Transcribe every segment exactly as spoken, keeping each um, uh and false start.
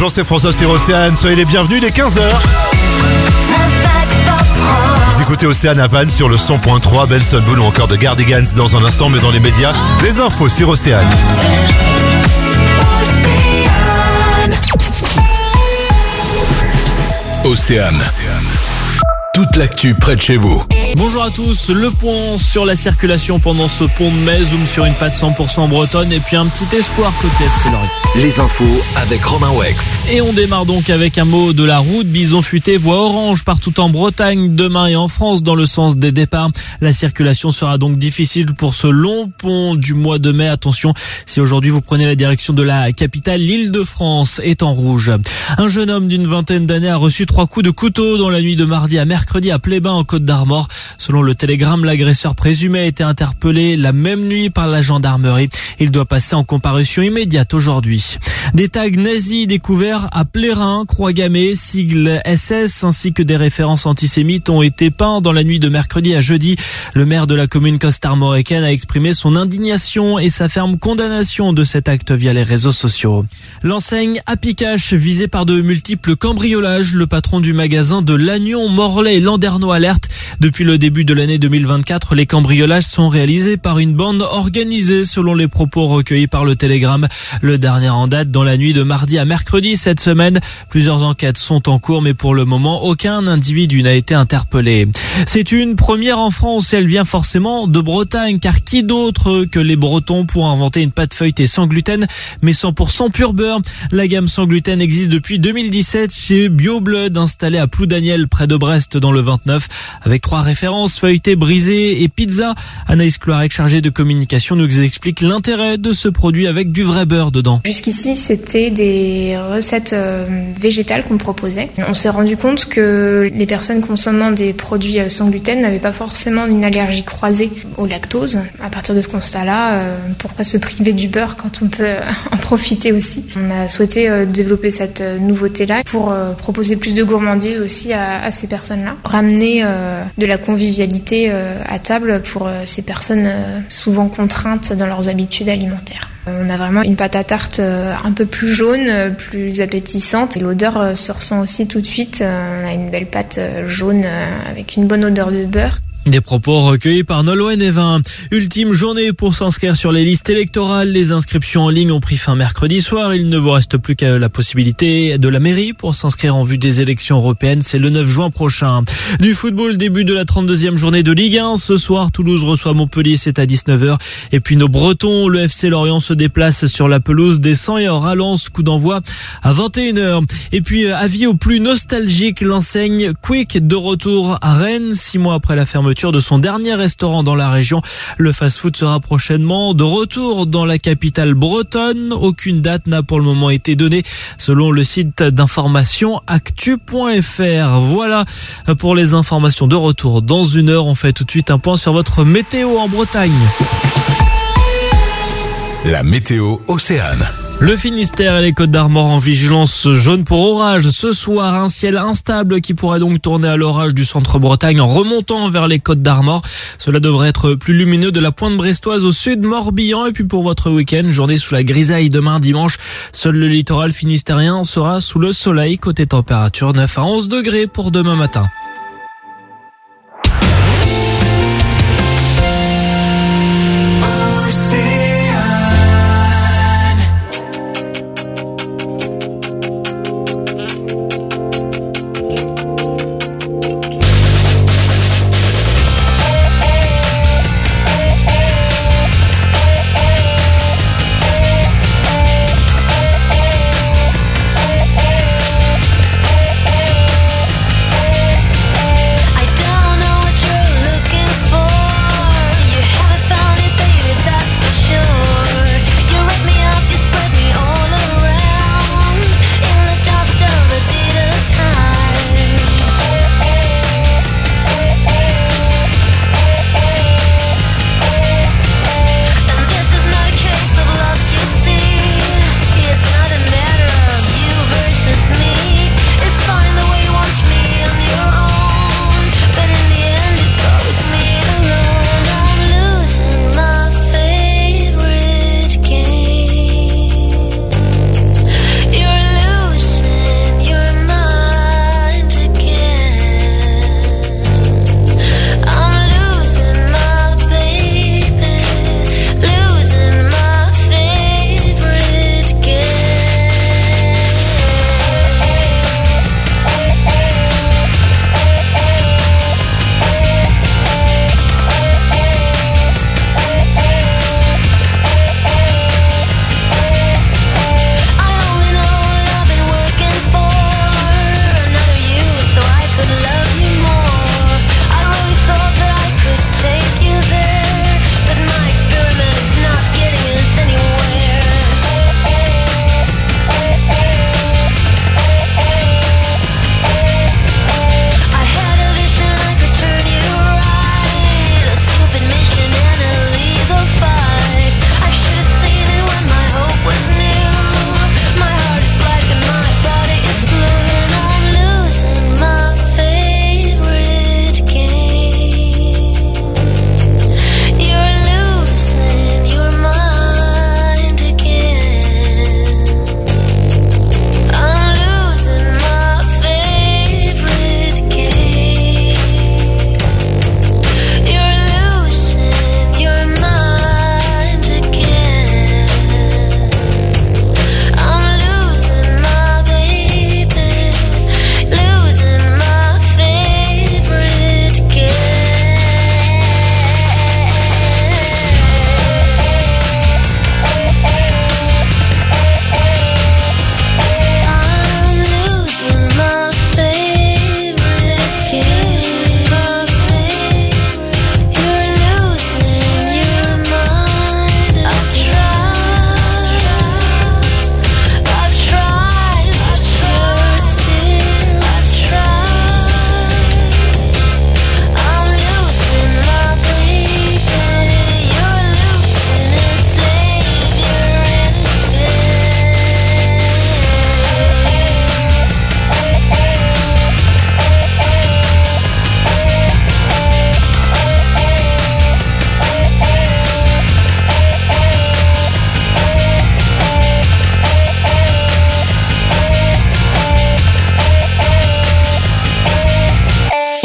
Bonjour, c'est François sur Océane, soyez les bienvenus, il est quinze heures. Vous écoutez Océane à Vannes sur le cent point trois, Benson Boone ou encore de Cardigans dans un instant, mais dans les médias, les infos sur Océane. Océane. Toute l'actu près de chez vous. Bonjour à tous, le point sur la circulation pendant ce pont de mai, zoom sur une patte cent pour cent bretonne et puis un petit espoir côté F C Lorient. Les infos avec Romain Wex. Et on démarre donc avec un mot de la route. Bison futé, voie orange partout en Bretagne demain et en France dans le sens des départs. La circulation sera donc difficile pour ce long pont du mois de mai. Attention, si aujourd'hui vous prenez la direction de la capitale, l'Île-de-France est en rouge. Un jeune homme d'une vingtaine d'années a reçu trois coups de couteau dans la nuit de mardi à mercredi à Plébain en Côte-d'Armor. Selon le Télégramme, l'agresseur présumé a été interpellé la même nuit par la gendarmerie. Il doit passer en comparution immédiate aujourd'hui. Des tags nazis découverts à Plérin, Croix-Gammée, sigle S S ainsi que des références antisémites ont été peints dans la nuit de mercredi à jeudi. Le maire de la commune costarmoricaine a exprimé son indignation et sa ferme condamnation de cet acte via les réseaux sociaux. L'enseigne Happy Cash visée par de multiples cambriolages. Le patron du magasin de Lannion, Morlaix et Landerneau alerte. Depuis le début de l'année deux mille vingt-quatre, les cambriolages sont réalisés par une bande organisée selon les propos recueillis par le Télégramme. Le dernier en date dans la nuit de mardi à mercredi cette semaine. Plusieurs enquêtes sont en cours mais pour le moment, aucun individu n'a été interpellé. C'est une première en France et elle vient forcément de Bretagne car qui d'autre que les Bretons pour inventer une pâte feuilletée sans gluten mais cent pour cent pur beurre. La gamme sans gluten existe depuis deux mille dix-sept chez BioBlood installé à Ploudaniel près de Brest dans le vingt-neuf avec trois références, feuilleté, brisé et pizza. Anaïs Cloarec, chargée de communication, nous explique l'intérêt de ce produit avec du vrai beurre dedans. Jusqu'ici, c'était des recettes végétales qu'on proposait. On s'est rendu compte que les personnes consommant des produits sans gluten n'avaient pas forcément une allergie croisée au lactose. À partir de ce constat-là, pourquoi se priver du beurre quand on peut en profiter aussi ? On a souhaité développer cette nouveauté-là pour proposer plus de gourmandise aussi à, à ces personnes-là. Ramener euh, de la convivialité euh, à table pour euh, ces personnes euh, souvent contraintes dans leurs habitudes alimentaires. Euh, on a vraiment une pâte à tarte euh, un peu plus jaune, euh, plus appétissante. Et l'odeur euh, se ressent aussi tout de suite. Euh, on a une belle pâte euh, jaune euh, avec une bonne odeur de beurre. Des propos recueillis par Nolwenn Evin. Ultime journée pour s'inscrire sur les listes électorales. Les inscriptions en ligne ont pris fin mercredi soir. Il ne vous reste plus qu'à la possibilité de la mairie pour s'inscrire en vue des élections européennes. C'est le neuf juin prochain. Du football, début de la trente-deuxième journée de Ligue un. Ce soir, Toulouse reçoit Montpellier, c'est à dix-neuf heures. Et puis nos Bretons, le F C Lorient se déplace sur la pelouse des cent et aura Lens, coup d'envoi à vingt et une heures. Et puis, avis aux plus nostalgiques, l'enseigne Quick de retour à Rennes, six mois après la fermeture de son dernier restaurant dans la région. Le fast-food sera prochainement de retour dans la capitale bretonne. Aucune date n'a pour le moment été donnée selon le site d'information actu point f r. Voilà pour les informations de retour. Dans une heure, on fait tout de suite un point sur votre météo en Bretagne. La météo Océane. Le Finistère et les Côtes-d'Armor en vigilance jaune pour orage. Ce soir, un ciel instable qui pourrait donc tourner à l'orage du centre-Bretagne en remontant vers les Côtes-d'Armor. Cela devrait être plus lumineux de la pointe brestoise au sud, Morbihan. Et puis pour votre week-end, journée sous la grisaille demain dimanche. Seul le littoral finistérien sera sous le soleil. Côté température, neuf à onze degrés pour demain matin.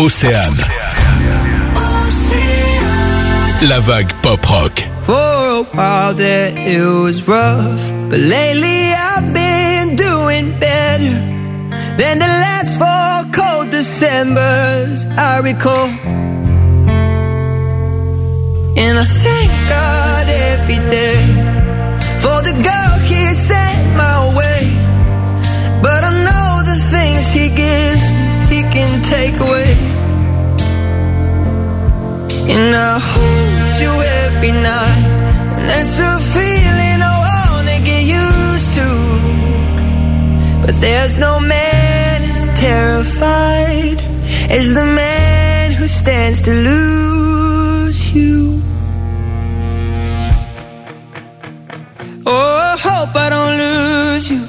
Océane. La vague pop rock. For a while there it was rough, but lately I've been doing better than the last four cold Decembers I recall. And I thank God every day for the girl He sent my way. But I know the things He gives me, He can take away. And I hold you every night, and that's a feeling I wanna get used to. But there's no man as terrified as the man who stands to lose you. Oh, I hope I don't lose you.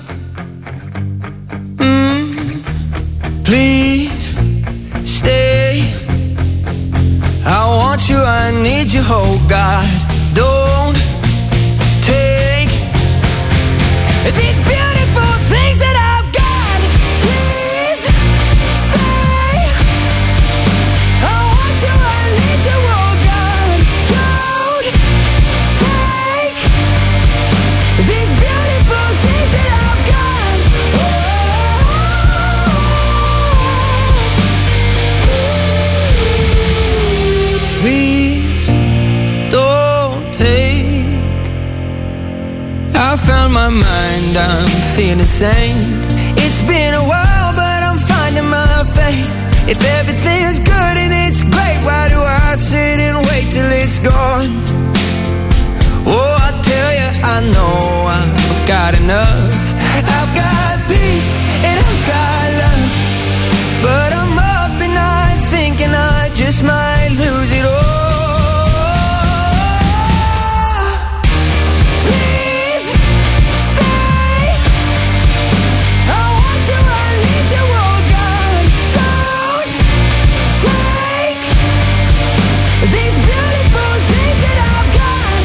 Mm. Please stay. I want you, I need you, oh God. Don't take these beautiful things that I've got. Please stay. I want you, I need you, oh God. Don't take these beautiful things that I've got. Oh. Please don't take. I found my mind, I'm feeling sane. It's been a while, but I'm finding my faith. If everything's good and it's great, why do I sit and wait till it's gone? Oh, I tell you, I know I've got enough. I've got peace and I've got love, but I'm up at night thinking I just might lose it all. Please stay. I want you, I need you, oh God. Don't take these beautiful things that I've got.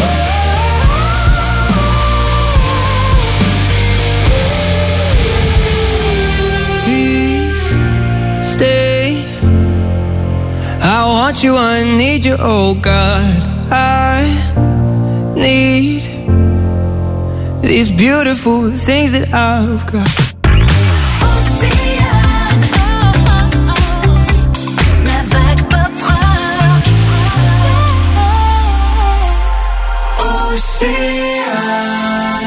Please stay. I want you, I need you, oh God. I need these beautiful things that I've got. Océane, oh, oh, oh. La vague pop rock. Océane.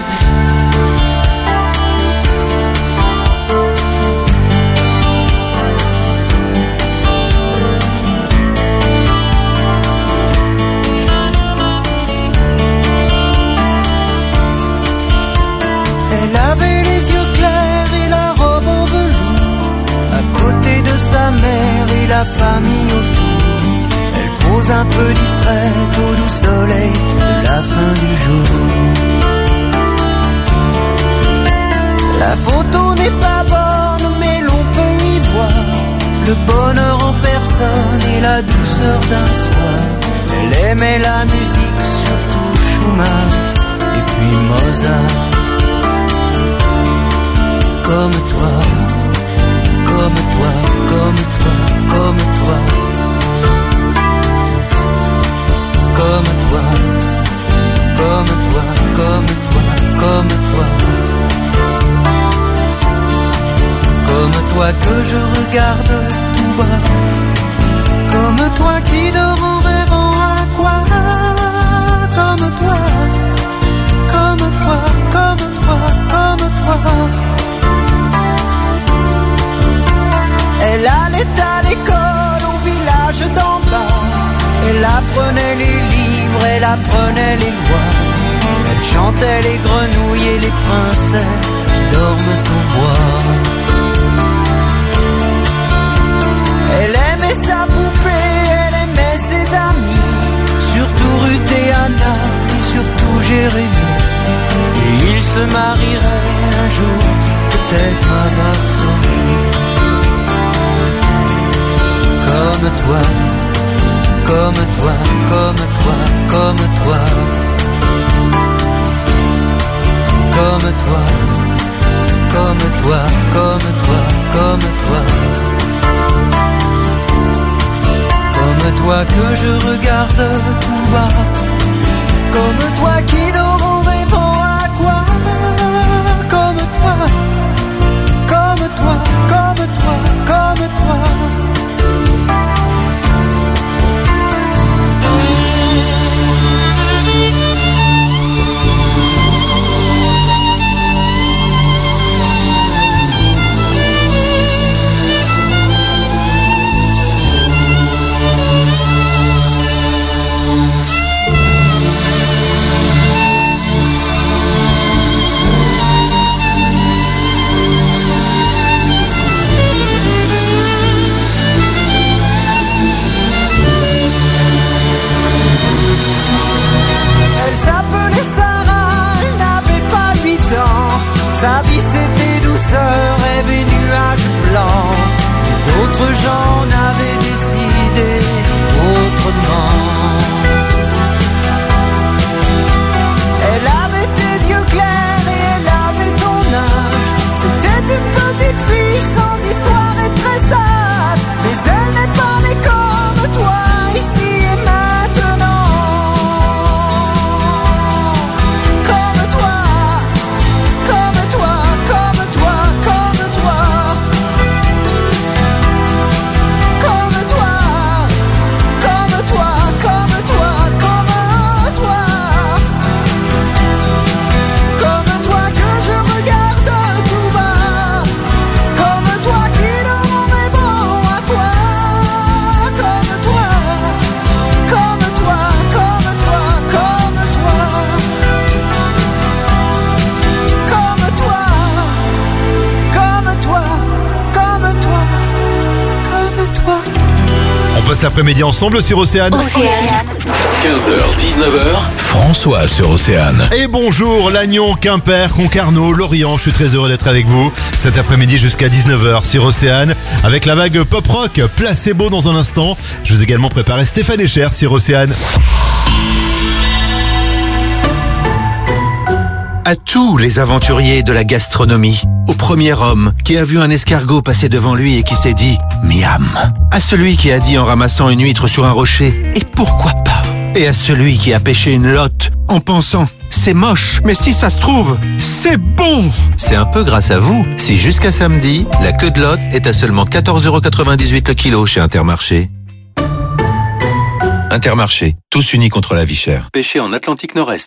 Elle avait les yeux clairs et la robe en velours, à côté de sa mère et la famille autour. Elle pose un peu distraite au doux soleil de la fin du jour. La photo n'est pas bonne, mais l'on peut y voir le bonheur en personne et la douceur d'un soir. Elle aimait la musique, surtout Schumann et puis Mozart. Comme toi, comme toi, comme toi, comme toi, comme toi, comme toi, comme toi, comme toi, comme toi que je regarde tout bas, comme toi qui dort en rêvant à quoi, comme toi, comme toi, comme toi, comme toi. Elle allait à l'école au village d'en bas. Elle apprenait les livres, elle apprenait les lois. Elle chantait les grenouilles et les princesses qui dorment au bois. Elle aimait sa poupée, elle aimait ses amis, surtout Ruth et Anna et surtout Jérémie. Et ils se marieraient un jour, peut-être à Varsovie. Comme toi, comme toi, comme toi, comme toi, comme toi, comme toi, comme toi, comme toi, toi que je regarde tout bas, comme toi qui dort en rêvant à quoi? Comme toi, comme toi, comme toi, comme toi. Sa vie c'était douceur, rêve et nuages blancs. D'autres gens n'avaient décidé autrement. Elle avait tes yeux clairs et elle avait ton âge. C'était une petite fille sans histoire et très sage. Mais elle n'est pas née comme toi ici et maintenant. On passe l'après-midi ensemble sur Océane. quinze heures dix-neuf heures, François sur Océane. Et bonjour Lannion, Quimper, Concarneau, Lorient. Je suis très heureux d'être avec vous cet après-midi jusqu'à dix-neuf heures sur Océane avec la vague pop rock placebo dans un instant. Je vous ai également préparé Stéphane Echer sur Océane. À tous les aventuriers de la gastronomie, au premier homme qui a vu un escargot passer devant lui et qui s'est dit « miam », à celui qui a dit en ramassant une huître sur un rocher « et pourquoi pas ?» et à celui qui a pêché une lotte en pensant « c'est moche, mais si ça se trouve, c'est bon !» C'est un peu grâce à vous si jusqu'à samedi, la queue de lotte est à seulement quatorze euros quatre-vingt-dix-huit le kilo chez Intermarché. Intermarché, tous unis contre la vie chère. Pêché en Atlantique Nord-Est.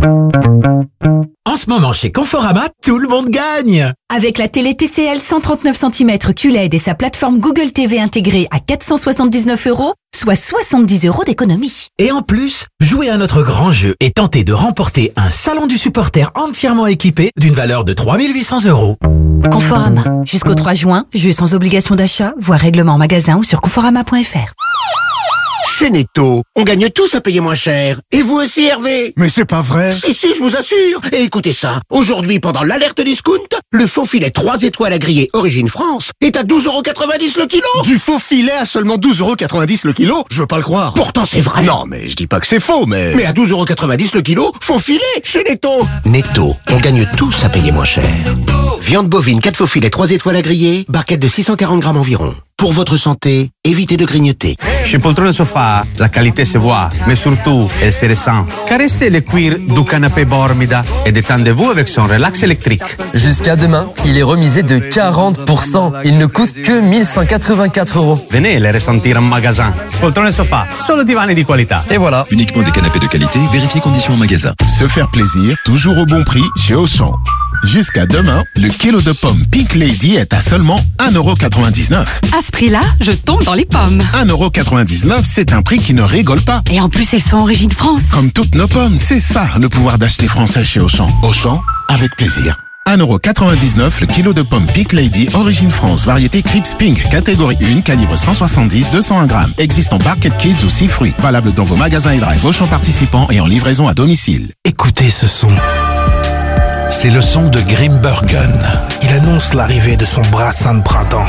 En ce moment, chez Conforama, tout le monde gagne! Avec la télé T C L cent trente-neuf centimètres Q L E D et sa plateforme Google T V intégrée à quatre cent soixante-dix-neuf euros, soit soixante-dix euros d'économie. Et en plus, jouez à notre grand jeu et tentez de remporter un salon du supporter entièrement équipé d'une valeur de trois mille huit cents euros. Conforama. Jusqu'au trois juin, jeu sans obligation d'achat, voire règlement en magasin ou sur conforama point f r. Chez Netto, on gagne tous à payer moins cher. Et vous aussi, Hervé? Mais c'est pas vrai. Si, si, je vous assure. Et écoutez ça. Aujourd'hui, pendant l'alerte discount, le faux filet trois étoiles à griller Origine France est à douze euros quatre-vingt-dix le kilo. Du faux filet à seulement douze euros quatre-vingt-dix le kilo? Je veux pas le croire. Pourtant, c'est vrai. Non, mais je dis pas que c'est faux, mais... Mais à douze euros quatre-vingt-dix le kilo, faux filet chez Netto. Netto, on gagne tous à payer moins cher. Viande bovine, quatre faux filets, trois étoiles à griller, barquette de six cent quarante grammes environ. Pour votre santé, évitez de grignoter. Chez Poltrone Sofa, la qualité se voit, mais surtout, elle se ressent. Caressez le cuir du canapé Bormida et détendez-vous avec son relax électrique. Jusqu'à demain, il est remisé de quarante pour cent. Il ne coûte que mille cent quatre-vingt-quatre euros. Venez le ressentir en magasin. Poltrone Sofa, solo divani di qualità. Et voilà. Uniquement des canapés de qualité, vérifiez conditions en magasin. Se faire plaisir, toujours au bon prix chez Auchan. Jusqu'à demain, le kilo de pommes Pink Lady est à seulement un euro quatre-vingt-dix-neuf. À ce prix-là, je tombe dans les pommes. un euro quatre-vingt-dix-neuf, c'est un prix qui ne rigole pas. Et en plus, elles sont Origine France. Comme toutes nos pommes, c'est ça, le pouvoir d'acheter français chez Auchan. Auchan, avec plaisir. un euro quatre-vingt-dix-neuf le kilo de pommes Pink Lady Origine France, variété Crips Pink, catégorie un, calibre cent soixante-dix, deux cent un grammes. Existe en Barquette Kids ou six fruits. Valable dans vos magasins et drive Auchan participants et en livraison à domicile. Écoutez ce son. C'est le son de Grimbergen. Il annonce l'arrivée de son brassin de printemps.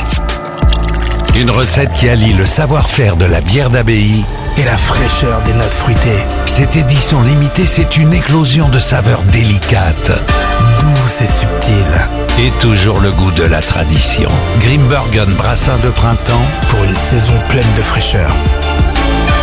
Une recette qui allie le savoir-faire de la bière d'abbaye et la fraîcheur des notes fruitées. Cette édition limitée, c'est une éclosion de saveurs délicates, douces et subtiles. Et toujours le goût de la tradition. Grimbergen brassin de printemps pour une saison pleine de fraîcheur.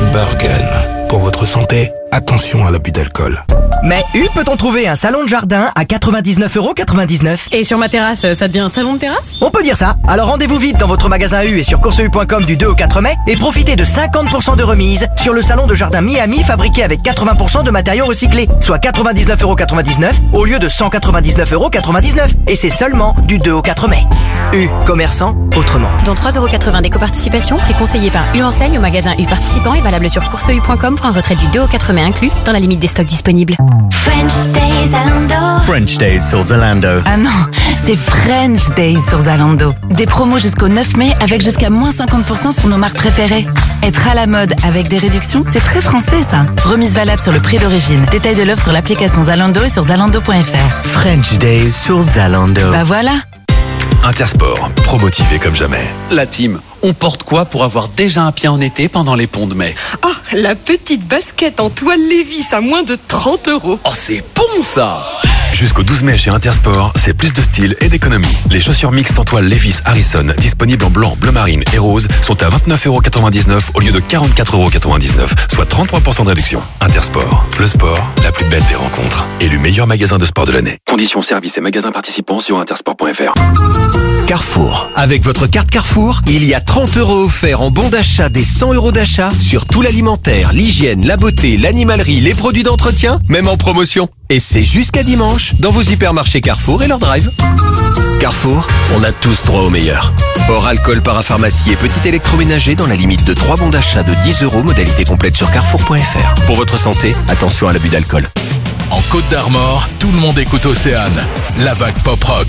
Grimbergen. Pour votre santé, attention à l'abus d'alcool. Mais U peut-on trouver un salon de jardin à quatre-vingt-dix-neuf euros quatre-vingt-dix-neuf? Et sur ma terrasse, ça devient un salon de terrasse? On peut dire ça. Alors rendez-vous vite dans votre magasin U et sur course u point com du deux au quatre mai et profitez de cinquante pour cent de remise sur le salon de jardin Miami fabriqué avec quatre-vingts pour cent de matériaux recyclés, soit quatre-vingt-dix-neuf euros quatre-vingt-dix-neuf au lieu de cent quatre-vingt-dix-neuf euros quatre-vingt-dix-neuf. Et c'est seulement du deux au quatre mai. U, commerçant autrement. Dont trois euros quatre-vingts d'éco-participation, prix conseillé par U Enseigne au magasin U participant et valable sur course u point com pour un retrait du deux au quatre mai inclus dans la limite des stocks disponibles. French Days Zalando. French Days sur Zalando. Ah non, c'est French Days sur Zalando. Des promos jusqu'au neuf mai avec jusqu'à moins cinquante pour cent sur nos marques préférées. Être à la mode avec des réductions, c'est très français ça. Remise valable sur le prix d'origine. Détail de l'offre sur l'application Zalando et sur zalando point f r. French Days sur Zalando. Bah voilà. Intersport, pro-motivé comme jamais. La team, on porte quoi pour avoir déjà un pied en été pendant les ponts de mai? Oh, la petite basket en toile Lévis à moins de trente euros. Oh, c'est bon ça! Jusqu'au douze mai chez Intersport, c'est plus de style et d'économie. Les chaussures mixtes en toile Levi's Harrison, disponibles en blanc, bleu marine et rose, sont à vingt-neuf euros quatre-vingt-dix-neuf au lieu de quarante-quatre euros quatre-vingt-dix-neuf, soit trente-trois pour cent de réduction. Intersport, le sport, la plus belle des rencontres. Élu meilleur magasin de sport de l'année. Conditions, services et magasins participants sur intersport point f r. Carrefour. Avec votre carte Carrefour, il y a trente euros offerts en bon d'achat des cent euros d'achat sur tout l'alimentaire, l'hygiène, la beauté, l'animalerie, les produits d'entretien, même en promotion. Et c'est jusqu'à dimanche dans vos hypermarchés Carrefour et leur drive. Carrefour, on a tous droit au meilleur. Hors alcool, parapharmacie et petit électroménager dans la limite de trois bons d'achat de dix euros, modalité complète sur carrefour point f r. Pour votre santé, attention à l'abus d'alcool. En Côte d'Armor, tout le monde écoute Océane. La vague pop rock.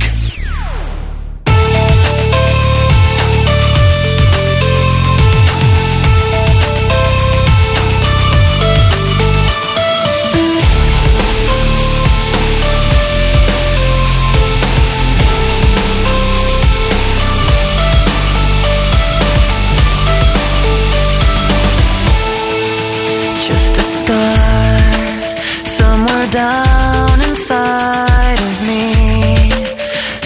Just a scar somewhere down inside of me.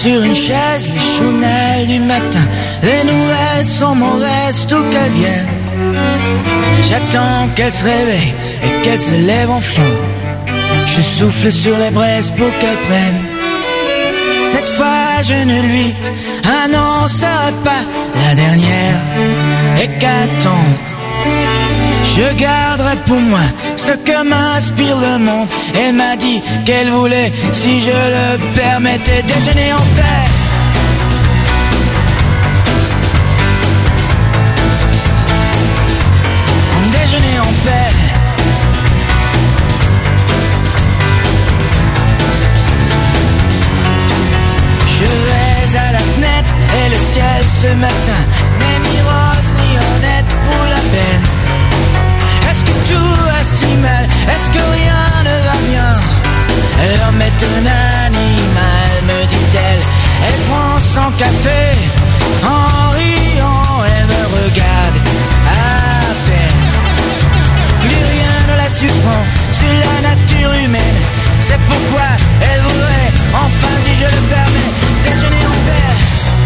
sur une chaise, les chounelles du matin. Les nouvelles sont mon reste où qu'elles viennent. J'attends qu'elle se réveille et qu'elle se lève enfin. Je souffle sur les braises pour qu'elle prenne. Cette fois je ne lui annoncerai pas la dernière hécatombe. Je garderai pour moi ce que m'inspire le monde. Elle m'a dit qu'elle voulait, si je le permettais, déjeuner en paix. Déjeuner en paix. Je vais à la fenêtre et le ciel ce matin n'est ni rose ni honnête pour la peine. Est-ce que tout va si mal? Est-ce que rien ne va bien? L'homme est un animal, me dit-elle. Elle prend son café en riant, elle me regarde à peine. Plus rien ne la surprend sur la nature humaine. C'est pourquoi elle voudrait, enfin si je le permets, déjeuner en paix.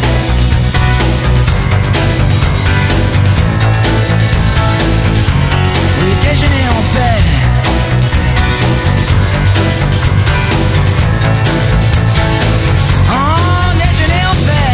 Oui, déjeuner en paix. Oh, déjeuner en paix.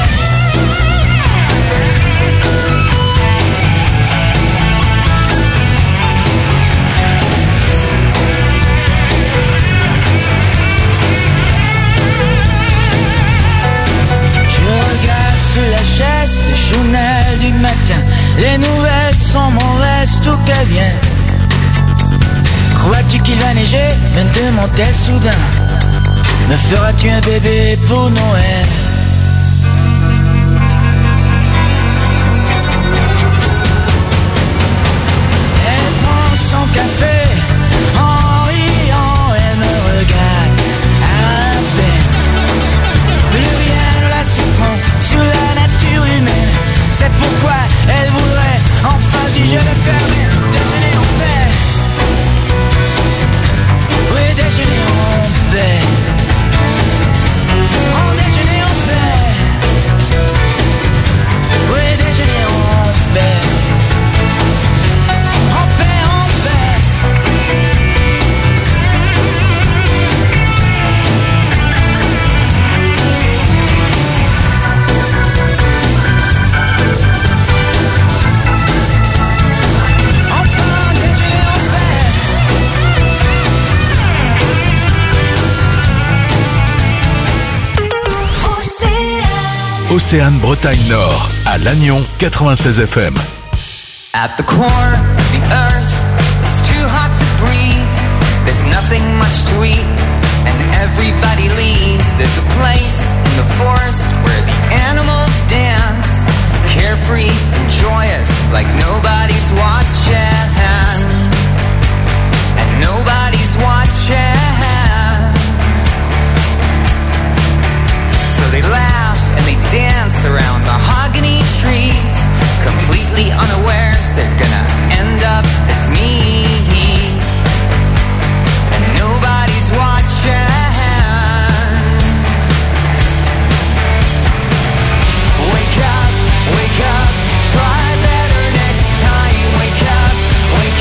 La chaise, le journal du matin. Les nouvelles sont mon reste où qu'elles viennent. Crois-tu qu'il va neiger? Me demande-t-elle soudain. Me feras-tu un bébé pour Noël? Elle prend son café en riant, elle me regarde à peine. Plus rien ne la surprend sur la nature humaine. C'est pourquoi elle voudrait, enfin si je le permets, déjeuner en paix. Oui, déjeuner en paix. En déjeuner en paix. Oui, déjeuner en paix. En paix, en paix. Océane Bretagne Nord, à Lannion quatre-vingt-seize F M. At the core of the earth, it's too hot to breathe. There's nothing much to eat, and everybody leaves. There's a place in the forest where the animals dance, carefree and joyous, like nobody's watching. And nobody's watching. So they laugh and they dance around mahogany trees, completely unawares they're gonna end up as me. And nobody's watching. Wake up, wake up, try better next time. Wake up, wake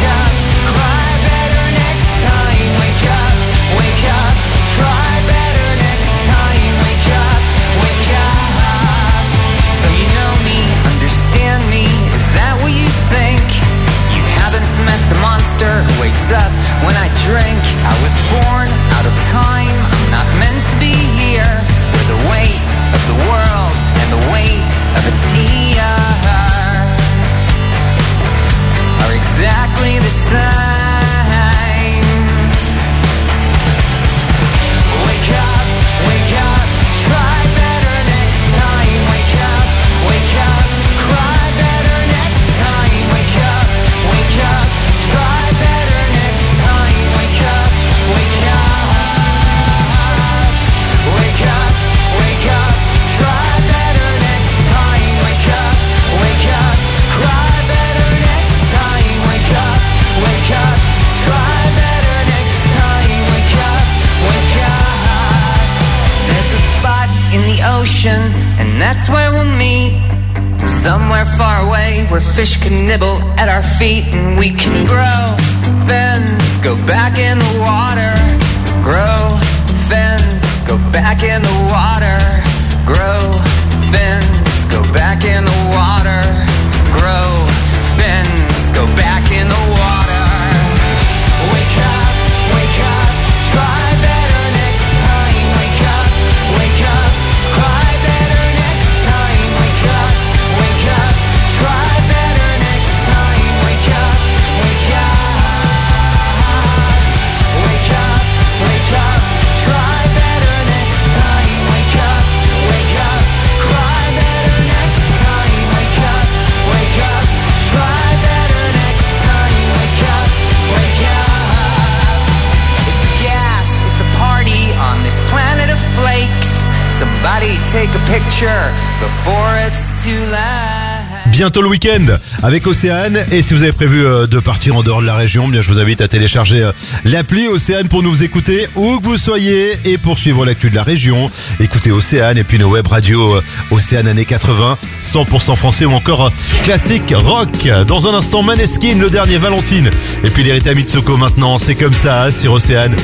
and that's where we'll meet. Somewhere far away where fish can nibble at our feet, and we can grow fins, go back in the water. Grow fins, go back in the water. Grow fins, go back in the water. Grow fins, go back in the water. Wake up, wake up, try better next time. Wake up, wake up, cry better next time. Wake up, wake up, try better next time. Wake up, wake up. Wake up, wake up, try better next time. Wake up, wake up, cry better next time. Wake up, wake up, try better next time. Wake up, wake up. It's a gas, it's a party on this planet of flakes. Somebody take a picture before it's too late. Bientôt le week-end avec Océane, et si vous avez prévu euh, de partir en dehors de la région, bien je vous invite à télécharger euh, l'appli Océane pour nous écouter où que vous soyez et pour suivre l'actu de la région. Écoutez Océane et puis nos web radios euh, Océane années quatre-vingts, cent pour cent français ou encore euh, classique rock. Dans un instant Maneskin, le dernier Valentine, et puis les Rita Mitsoko maintenant, c'est comme ça sur Océane.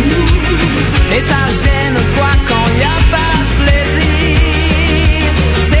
Et ça gêne quoi quand y a pas de plaisir. C'est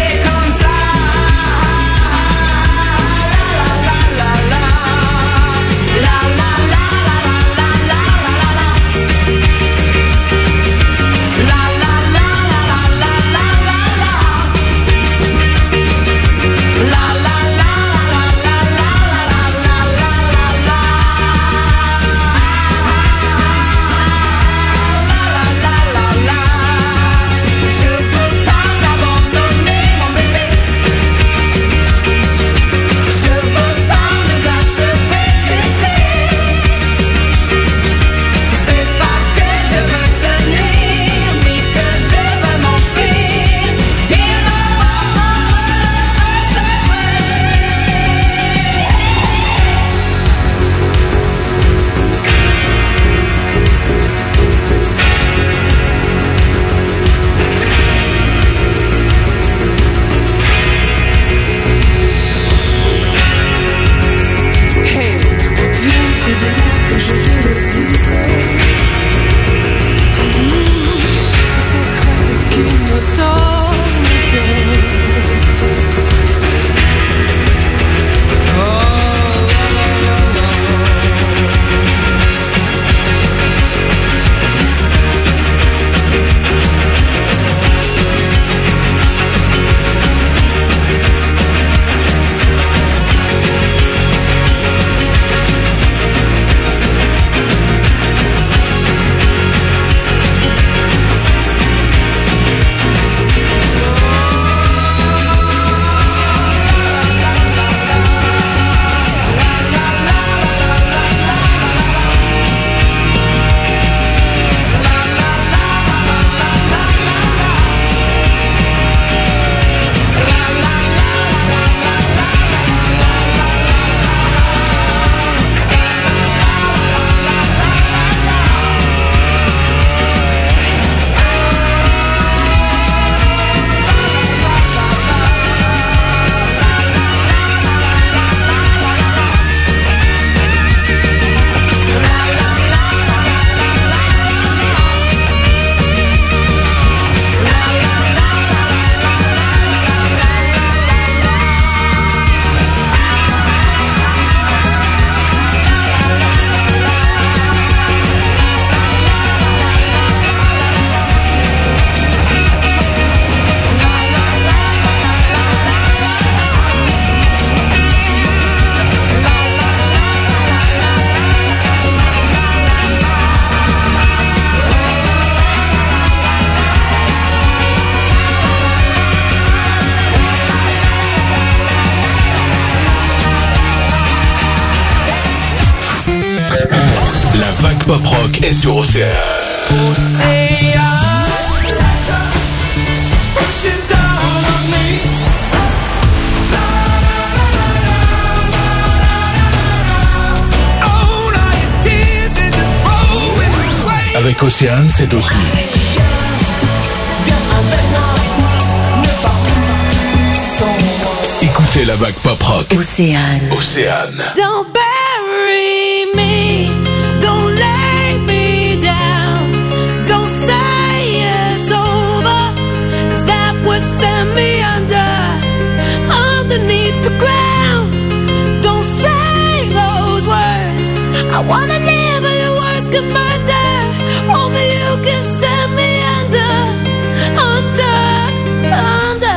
Pop Rock est sur Océane. Avec Océane, c'est aussi. Écoutez la vague Pop Rock. Océane. Océane. Don't bury me, don't lay me down, don't say it's over, 'cause that would send me under, underneath the ground. Don't say those words, I wanna live but your words could murder, only you can send me under, under, under.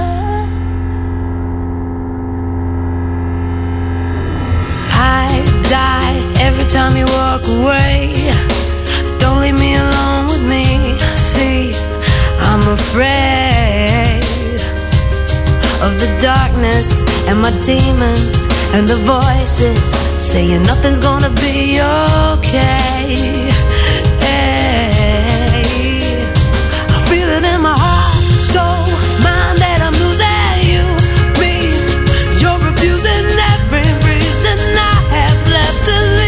Every time you walk away, don't leave me alone with me. See, I'm afraid of the darkness and my demons and the voices saying nothing's gonna be okay. Hey, I feel it in my heart, soul, mind that I'm losing you, me. You're abusing every reason I have left to live.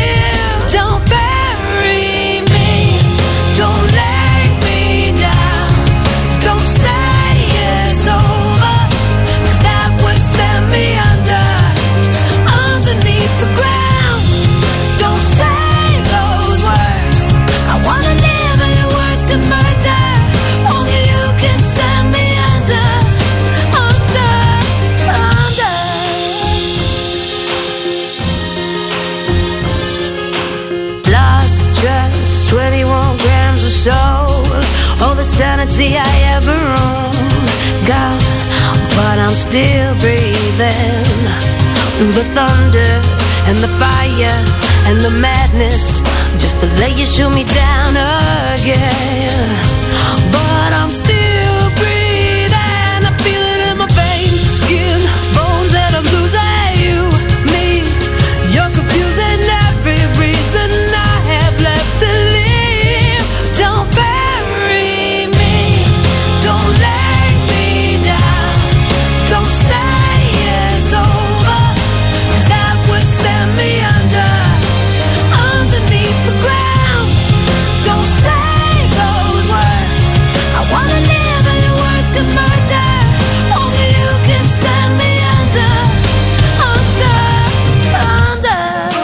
twenty-one grams of soul, all the sanity I ever owned, gone, but I'm still breathing through the thunder and the fire and the madness, just to lay you shoot me down again. But I'm still breathing, I feel it in my veins, skin, bones, and I'm losing you, me. You're confusing every reason I have left to live. Don't bury me, don't lay me down, don't say it's over, 'cause that would send me under, underneath the ground. Don't say those words, I wanna live but your words could murder, only you can send me under, under, under.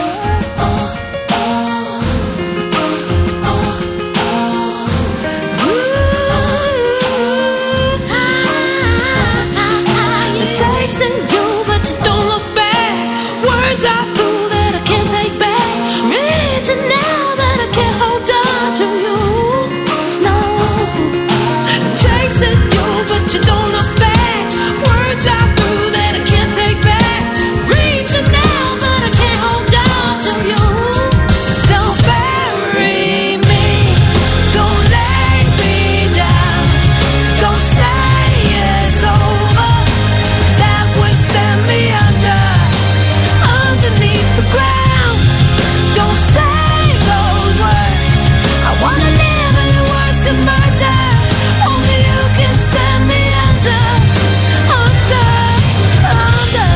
Chasing you, but you don't look back. Words are through that I can't take back. Reaching now, but I can't hold on to you. No. Chasing you, but you don't look back. Words are through that I can't take back. Reaching now, but I can't hold on to you. Don't bury me, don't lay me down, don't say it's over, 'cause that would send me under, underneath the ground. Don't say those words, I wanna live but your words could murder, only you can send me under, under, under.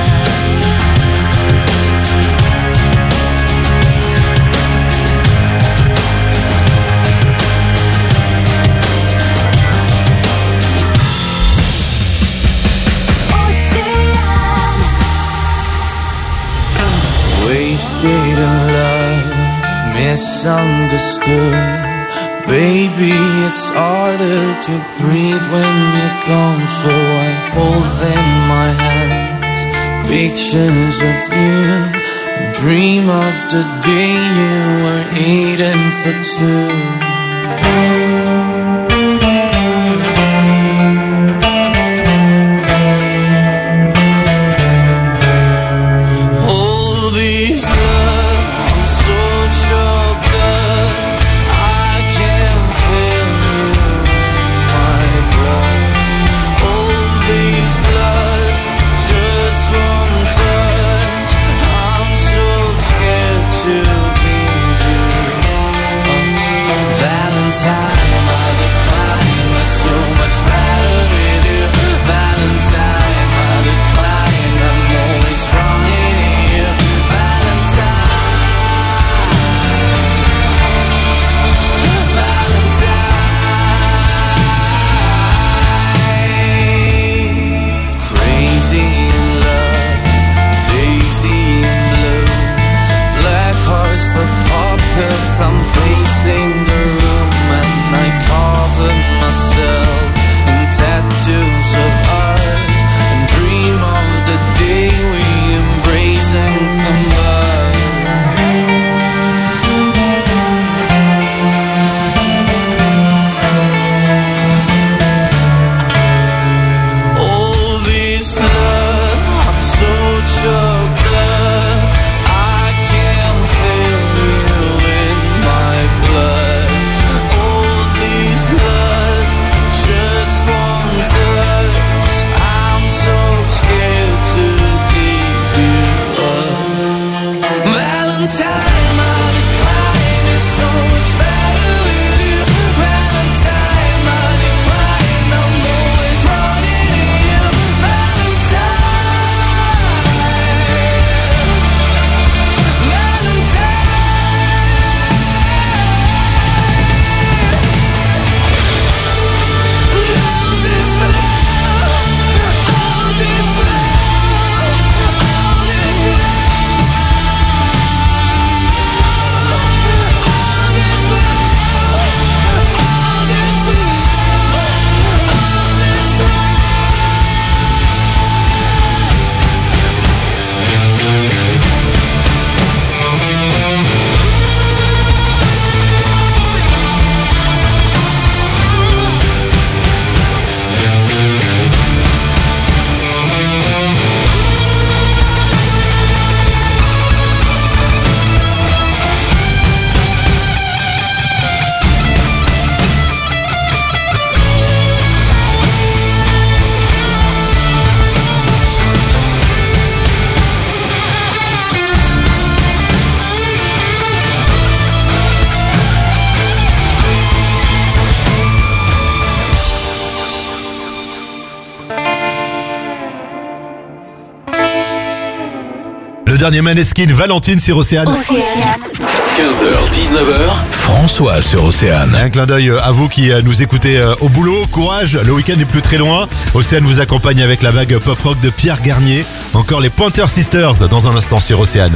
Wasted in love, misunderstood. Baby, it's harder to breathe when you're gone, so I hold in my hands pictures of you and dream of the day you were eating for two. All these love, I'm so choked up, I can feel you in my blood. All these lust, just one touch, I'm so scared to leave you. I'm pacing the room and I cover myself in tattoos of ours and dream of the day we embrace and combine. All this love, I'm so choked up, I can't feel you in my blood. All this lust for just one touch, I'm so scared to give you up. Valentine, my decline is so much better with you. Valentine, my decline, I'm always running to you. Valentine, Valentine. All this love, all this love, all this Le dernier Maneskin, Valentine sur Océane. quinze heures, dix-neuf heures, François sur Océane. Un clin d'œil à vous qui nous écoutez au boulot. Courage, le week-end n'est plus très loin. Océane vous accompagne avec la vague pop-rock de Pierre Garnier. Encore les Pointer Sisters dans un instant sur Océane.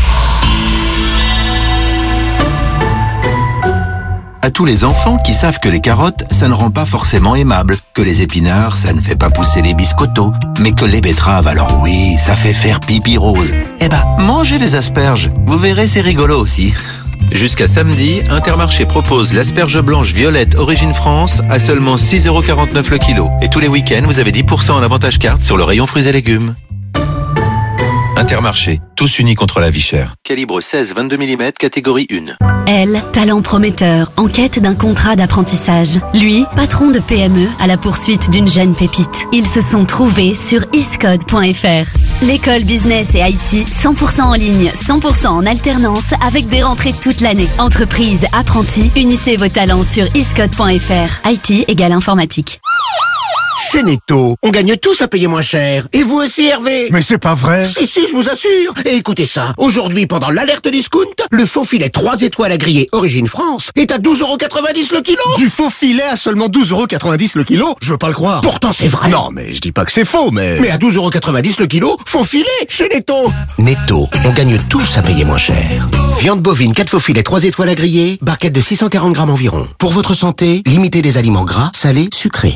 À tous les enfants qui savent que les carottes, ça ne rend pas forcément aimable, que les épinards, ça ne fait pas pousser les biscottos, mais que les betteraves, alors oui, ça fait faire pipi rose. Eh ben, mangez des asperges, vous verrez, c'est rigolo aussi. Jusqu'à samedi, Intermarché propose l'asperge blanche violette Origine France à seulement six euros quarante-neuf le kilo. Et tous les week-ends, vous avez dix pour cent en avantage carte sur le rayon fruits et légumes. Intermarché, tous unis contre la vie chère. Calibre seize à vingt-deux millimètres, catégorie un. Elle, talent prometteur, en quête d'un contrat d'apprentissage. Lui, patron de P M E à la poursuite d'une jeune pépite. Ils se sont trouvés sur iscode point f r. L'école business et I T, cent pour cent en ligne, cent pour cent en alternance, avec des rentrées toute l'année. Entreprise, apprentis, unissez vos talents sur iscode point f r. I T égale informatique. Chez Netto, on gagne tous à payer moins cher. Et vous aussi, Hervé? Mais c'est pas vrai. Si, si, je vous assure. Et écoutez ça. Aujourd'hui, pendant l'alerte discount, le faux filet trois étoiles à griller Origine France est à douze euros quatre-vingt-dix le kilo. Du faux filet à seulement douze euros quatre-vingt-dix le kilo? Je veux pas le croire. Pourtant, c'est vrai. Non, mais je dis pas que c'est faux, mais... Mais à douze euros quatre-vingt-dix le kilo, faux filet chez Netto. Netto, on gagne tous à payer moins cher. Viande bovine quatre faux filets trois étoiles à griller, barquette de six cent quarante grammes environ. Pour votre santé, limitez les aliments gras, salés, sucrés.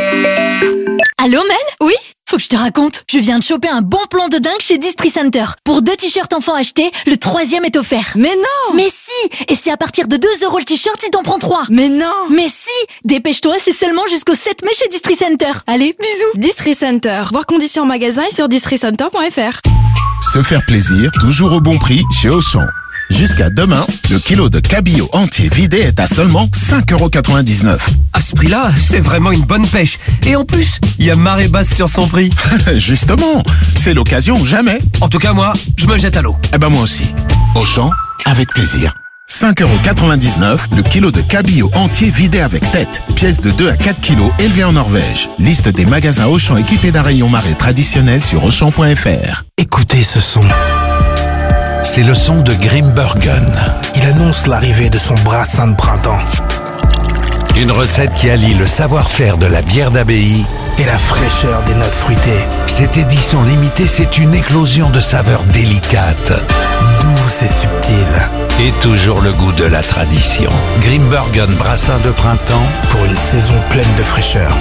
Allô Mel? Oui? Faut que je te raconte, je viens de choper un bon plan de dingue chez Distri Center. Pour deux t-shirts enfants achetés, le troisième est offert. Mais non! Mais si! Et c'est à partir de deux euros le t-shirt si t'en prends trois. Mais non! Mais si! Dépêche-toi, c'est seulement jusqu'au sept mai chez Distri Center. Allez, bisous! Distri Center. Voir conditions en magasin et sur distri center point f r. Se faire plaisir, toujours au bon prix chez Auchan. Jusqu'à demain, le kilo de cabillaud entier vidé est à seulement cinq euros quatre-vingt-dix-neuf. À ce prix-là, c'est vraiment une bonne pêche. Et en plus, il y a marée basse sur son prix. Justement, c'est l'occasion ou jamais. En tout cas, moi, je me jette à l'eau. Eh ben moi aussi. Auchan, avec plaisir. cinq euros quatre-vingt-dix-neuf le kilo de cabillaud entier vidé avec tête. Pièce de deux à quatre kilos élevée en Norvège. Liste des magasins Auchan équipés d'un rayon marée traditionnel sur auchan point f r. Écoutez ce son. C'est le son de Grimbergen. Il annonce l'arrivée de son brassin de printemps. Une recette qui allie le savoir-faire de la bière d'abbaye et la fraîcheur des notes fruitées. Cette édition limitée, c'est une éclosion de saveurs délicates. douce et subtile. Et toujours le goût de la tradition. Grimbergen brassin de printemps pour une saison pleine de fraîcheur.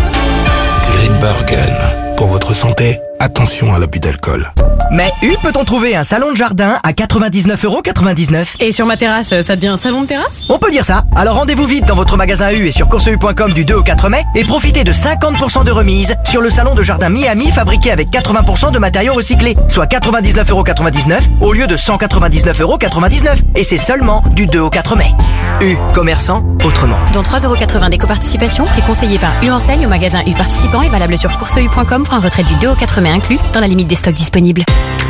Grimbergen. Pour votre santé, attention à l'abus d'alcool. Mais U peut-on trouver un salon de jardin à quatre-vingt-dix-neuf euros quatre-vingt-dix-neuf? Et sur ma terrasse, ça devient un salon de terrasse? On peut dire ça. Alors rendez-vous vite dans votre magasin U et sur course u point com du deux au quatre mai et profitez de cinquante pour cent de remise sur le salon de jardin Miami fabriqué avec quatre-vingts pour cent de matériaux recyclés, soit quatre-vingt-dix-neuf euros quatre-vingt-dix-neuf au lieu de cent quatre-vingt-dix-neuf euros quatre-vingt-dix-neuf. Et c'est seulement du deux au quatre mai. U, commerçant autrement. Dont trois euros quatre-vingts d'éco-participation, prix conseillé par U Enseigne au magasin U participant et valable sur course u point com pour un retrait du deux au quatre mai inclus dans la limite des stocks disponibles.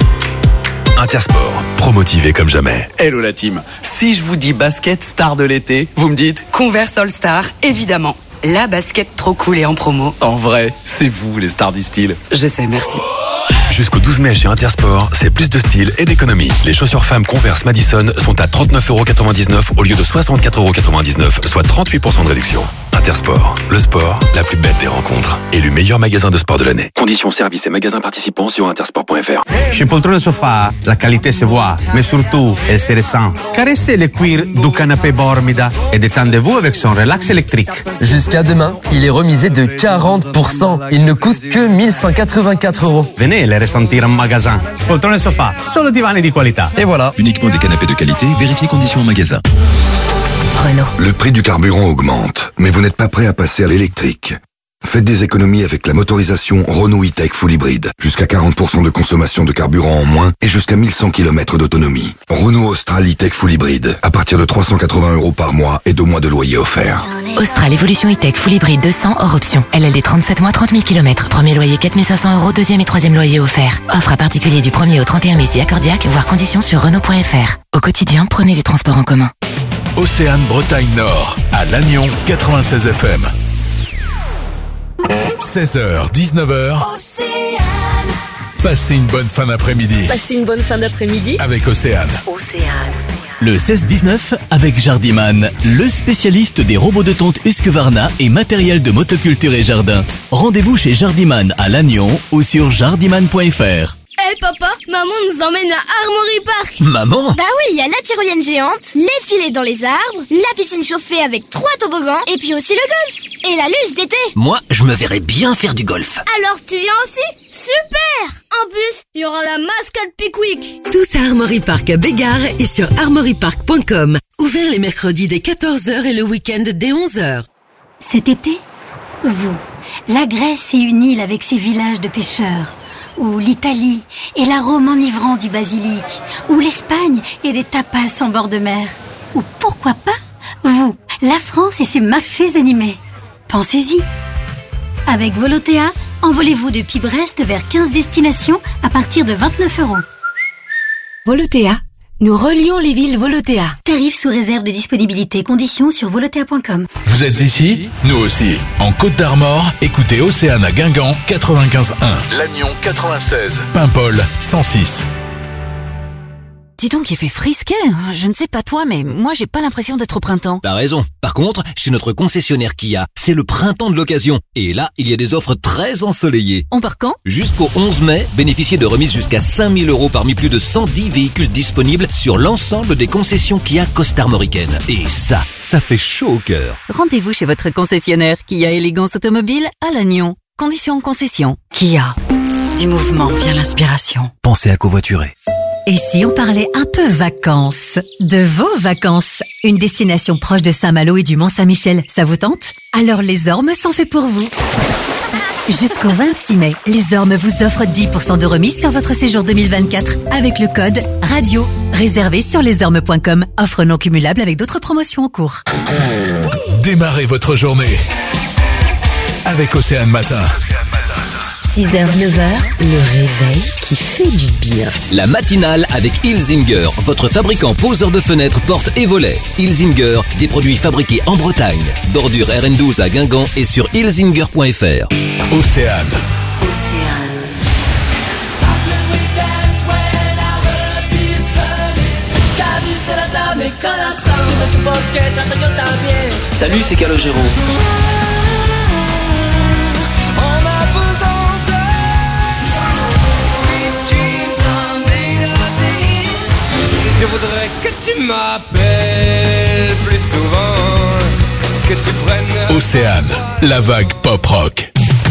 Intersport, promotivé comme jamais. Hello la team. Si je vous dis basket star de l'été, vous me dites Converse All Star, évidemment. La basket trop cool et en promo. En vrai, c'est vous les stars du style. Je sais, merci. Jusqu'au douze mai chez Intersport, c'est plus de style et d'économie. Les chaussures femmes Converse Madison sont à trente-neuf euros quatre-vingt-dix-neuf au lieu de soixante-quatre euros quatre-vingt-dix-neuf, soit trente-huit pour cent de réduction. Intersport, le sport, la plus belle des rencontres. Élu meilleur magasin de sport de l'année. Conditions, services et magasins participants sur intersport point f r. Chez Poltrone Sofa, la qualité se voit, mais surtout, elle se ressent. Caressez le cuir du canapé Bormida et détendez-vous avec son relax électrique. Jusqu'à demain, il est remisé de quarante pour cent. Il ne coûte que mille cent quatre-vingt-quatre euros. Venez les ressentir en magasin. Poltrone Sofa, solo divani di qualità. Et voilà. Uniquement des canapés de qualité, vérifiez conditions en magasin. Renault. Le prix du carburant augmente, mais vous n'êtes pas prêt à passer à l'électrique. Faites des économies avec la motorisation Renault E-Tech Full Hybrid. Jusqu'à quarante pour cent de consommation de carburant en moins et jusqu'à mille cent kilomètres d'autonomie. Renault Austral E-Tech Full Hybrid. À partir de trois cent quatre-vingts euros par mois et deux mois de loyer offert. Austral Evolution E-Tech Full Hybrid deux cents hors option. L L D trente-sept mois, trente mille kilomètres. Premier loyer quatre mille cinq cents euros, deuxième et troisième loyer offert. Offre à particulier du premier au trente et un mai si accordiaque, voire conditions sur Renault point F R. Au quotidien, prenez les transports en commun. Océane Bretagne Nord, à Lannion, quatre-vingt-seize F M. seize heures, dix-neuf heures. Océane. Passez une bonne fin d'après-midi. Passez une bonne fin d'après-midi avec Océane. Océane. Le seize dix-neuf avec Jardiman, le spécialiste des robots de tonte Husqvarna et matériel de motoculture et jardin. Rendez-vous chez Jardiman à Lannion ou sur jardiman point f r. Hé hey papa, maman nous emmène à Armory Park. Maman? Bah oui, il y a la tyrolienne géante, les filets dans les arbres, la piscine chauffée avec trois toboggans et puis aussi le golf. Et la luge d'été. Moi, je me verrais bien faire du golf. Alors tu viens aussi? Super! En plus, il y aura la mascotte Pickwick. Tous à Armory Park à Bégard et sur armory park point com. Ouvert les mercredis dès quatorze heures et le week-end dès onze heures. Cet été, vous, la Grèce est une île avec ses villages de pêcheurs. Ou l'Italie et l'arôme enivrant du basilic, ou l'Espagne et des tapas en bord de mer, ou pourquoi pas, vous, la France et ses marchés animés. Pensez-y. Avec Volotea, envolez-vous depuis Brest vers quinze destinations à partir de vingt-neuf euros. Volotea, nous relions les villes Volotea. Tarifs sous réserve de disponibilité, conditions sur volotea point com. Vous êtes ici? Nous aussi. En Côte d'Armor, écoutez Océane à Guingamp, quatre-vingt-quinze virgule un. Lannion, quatre-vingt-seize. Paimpol, cent six. Dis donc, il fait frisquet, hein. Je ne sais pas toi, mais moi j'ai pas l'impression d'être au printemps. T'as raison. Par contre, chez notre concessionnaire Kia, c'est le printemps de l'occasion. Et là, il y a des offres très ensoleillées. On part quand? Jusqu'au onze mai, bénéficiez de remises jusqu'à cinq mille euros parmi plus de cent dix véhicules disponibles sur l'ensemble des concessions Kia costa-armoricaines. Et ça, ça fait chaud au cœur. Rendez-vous chez votre concessionnaire Kia Élégance Automobile à Lannion. Conditions en concession. Kia. Du mouvement vient l'inspiration. Pensez à covoiturer. Et si on parlait un peu vacances? De vos vacances? Une destination proche de Saint-Malo et du Mont-Saint-Michel, ça vous tente? Alors les Ormes sont faits pour vous. Jusqu'au vingt-six mai, les Ormes vous offrent dix pour cent de remise sur votre séjour deux mille vingt-quatre avec le code RADIO. Réservé sur lesormes point com. Offre non cumulable avec d'autres promotions en cours. Démarrez votre journée avec Océane Matin. six heures neuf heures, le réveil qui fait du bien. La matinale avec Ilzinger, votre fabricant poseur de fenêtres, portes et volets. Ilzinger, des produits fabriqués en Bretagne. Bordure R N douze à Guingamp et sur ilzinger point f r. Océane. Salut, c'est Calogero. Je voudrais que tu m'appelles plus souvent, que tu prennes... Océane, la vague pop rock.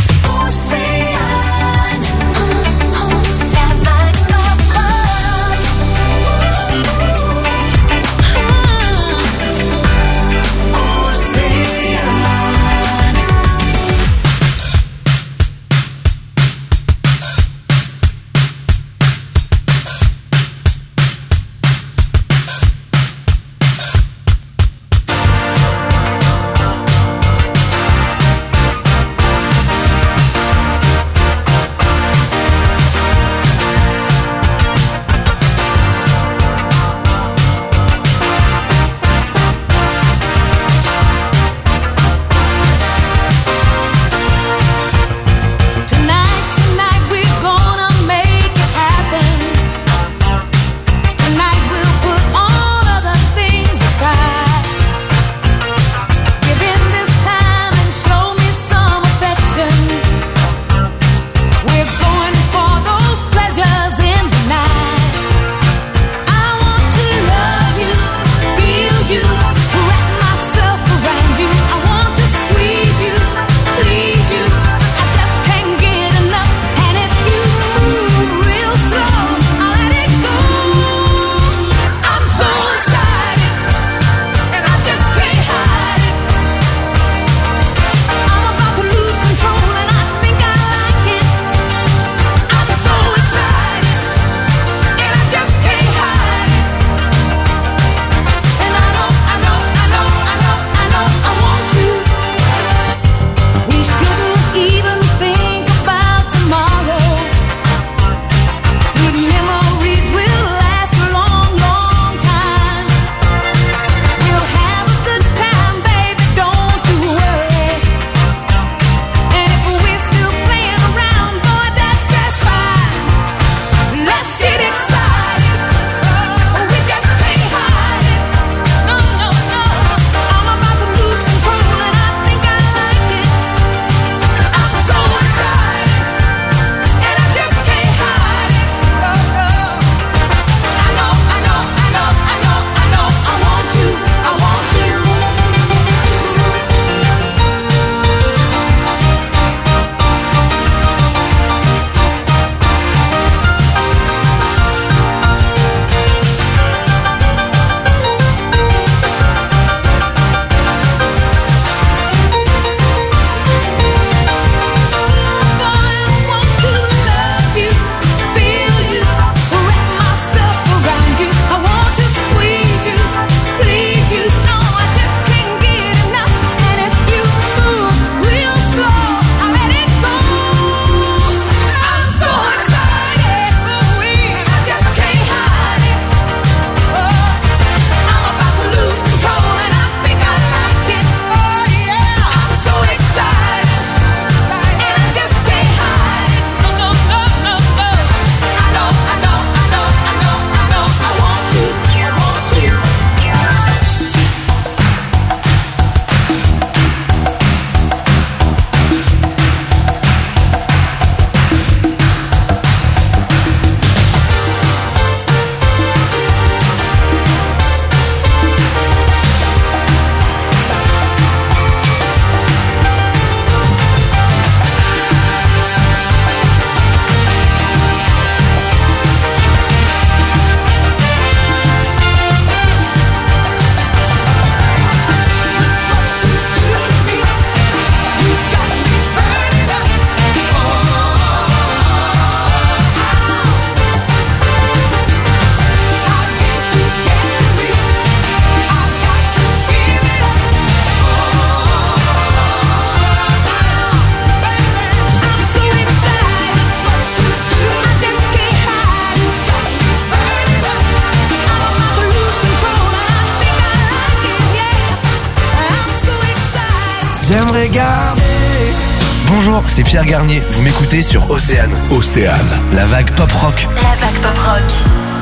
J'aimerais garder. Bonjour, c'est Pierre Garnier. Vous m'écoutez sur Océane. Océane. La vague pop rock. La vague pop rock.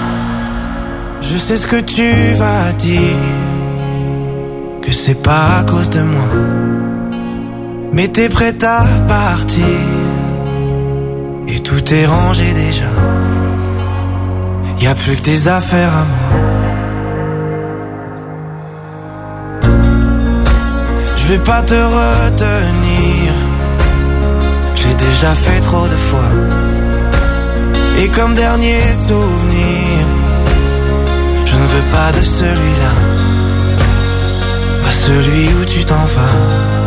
Je sais ce que tu vas dire, que c'est pas à cause de moi. Mais t'es prête à partir, et tout est rangé déjà. Y'a plus que tes affaires à moi. je vais pas te retenir. J'ai déjà fait trop de fois. Et comme dernier souvenir, je ne veux pas de celui-là, pas celui où tu t'en vas.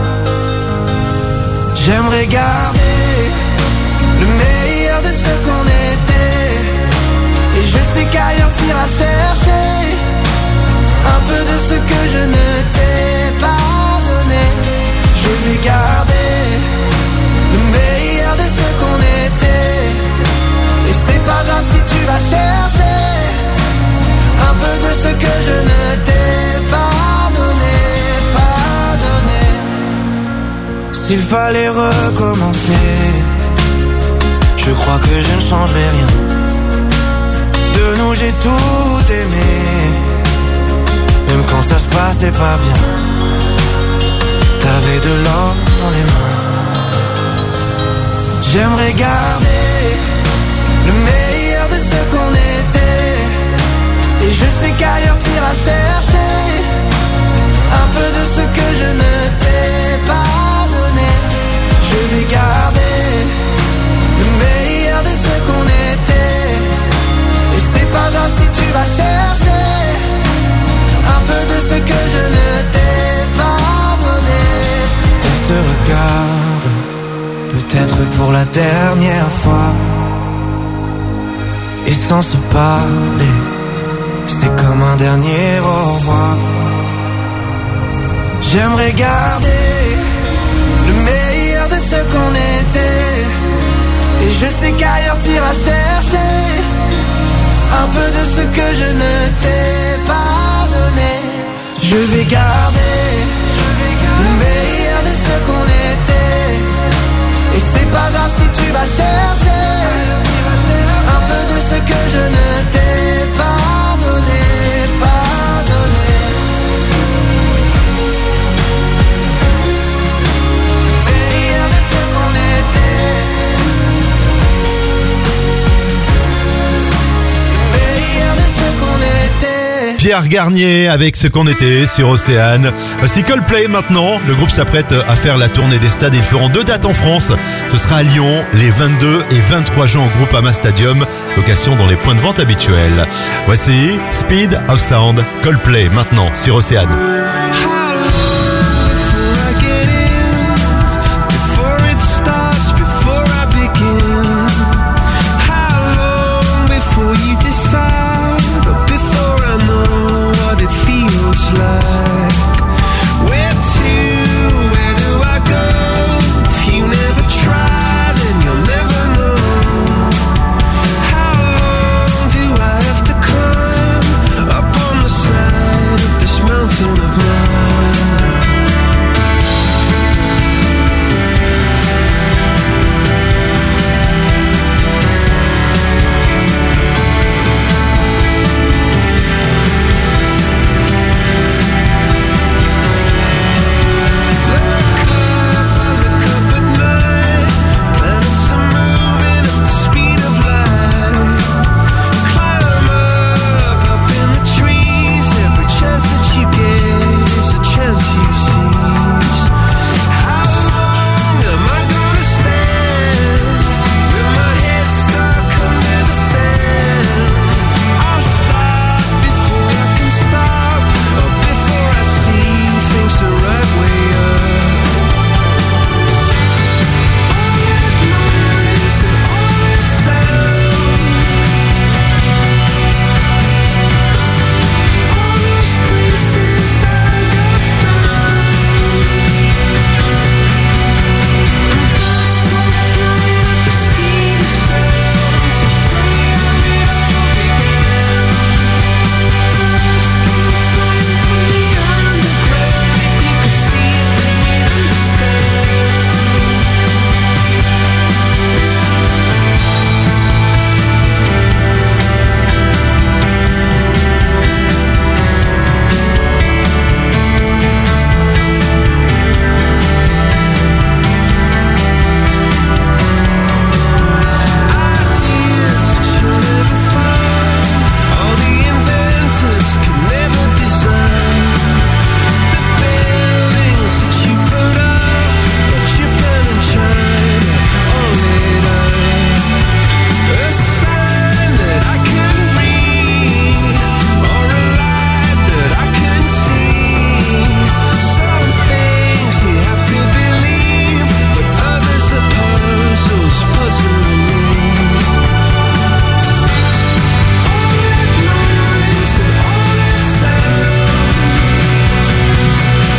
J'aimerais garder le meilleur de ce qu'on était. Et je sais qu'ailleurs t'iras chercher un peu de ce que je ne t'ai pas donné. Je vais garder le meilleur de ce qu'on était. Et c'est pas grave si tu vas chercher un peu de ce que je ne t'ai pas donné, pas donné. S'il fallait recommencer, je crois que je ne changerai rien. De nous j'ai tout aimé, même quand ça se passait pas bien. T'avais de l'or dans les mains. J'aimerais garder le meilleur de ce qu'on était. Et je sais qu'ailleurs t'iras chercher un peu de ce que je ne t'ai pas donné. Je vais garder le meilleur de ce qu'on était. Et c'est pas grave si tu vas chercher un peu de ce que je ne t'ai pas donné. On se regarde, peut-être pour la dernière fois. Et sans se parler, c'est comme un dernier au revoir. J'aimerais garder le meilleur de ce qu'on était. Et je sais qu'ailleurs t'iras chercher un peu de ce que je ne t'ai pas donné. Je vais garder le meilleur de ce qu'on était. Et c'est pas grave si tu vas chercher un peu de ce que je ne t'ai pas donné, pas donné. Meilleur de ce qu'on était. Meilleur de ce qu'on était. Pierre Garnier avec Ce qu'on était sur Océane. C'est Coldplay maintenant. Le groupe s'apprête à faire la tournée des stades. Ils feront deux dates en France. Ce sera à Lyon les vingt-deux et vingt-trois juin au Groupama Stadium. Location dans les points de vente habituels. Voici Speed of Sound. Coldplay maintenant sur Océane.